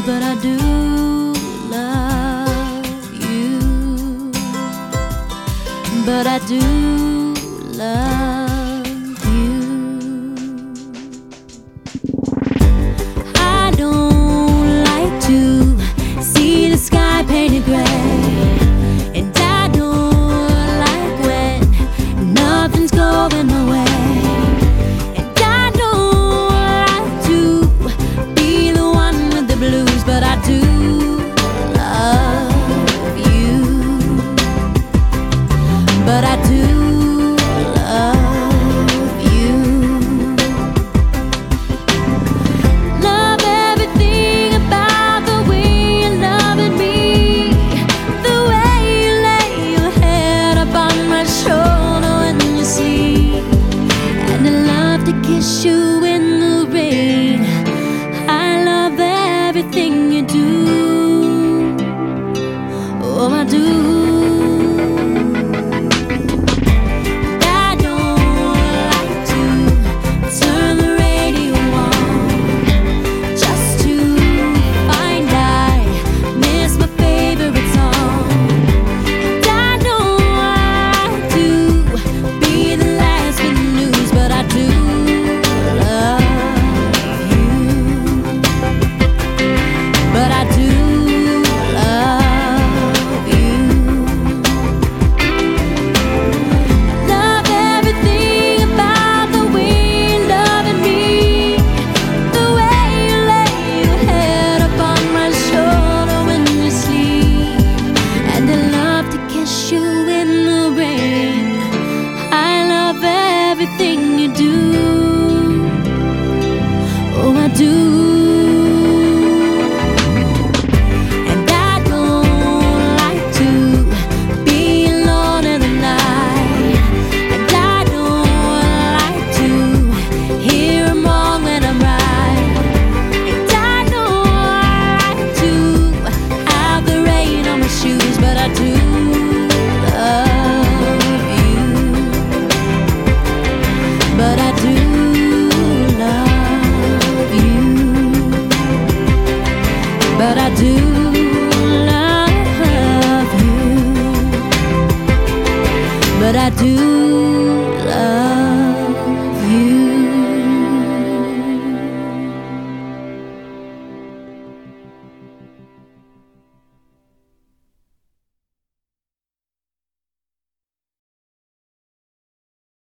but I do love you. But I do love you. I don't like to see the sky painted gray, and I don't like when nothing's going my way. But I do love you. But I do love you. Love everything about the way you're loving me, the way you lay your head upon my shoulder when you sleep, and I love to kiss you in the rain. I love everything you do. Oh, I do. I don't like to turn the radio on just to find I miss my favorite song. And I don't like to be the last with the news, but I do love you. But I do love you. Love everything about the way you're loving me, the way you lay your head upon my shoulder when you sleep, and I love to kiss you in the rain. I love everything you do. Oh, I do. But I do love you. But I do love you. But I do.